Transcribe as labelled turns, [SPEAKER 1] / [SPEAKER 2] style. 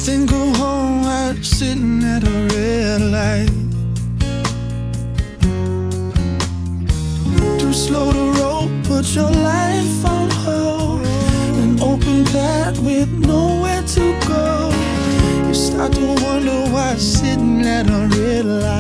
[SPEAKER 1] Think of home while sitting at a red light. Too slow to roll, put your life on hold. An open path with nowhere to go. You start to wonder why sitting at a red light.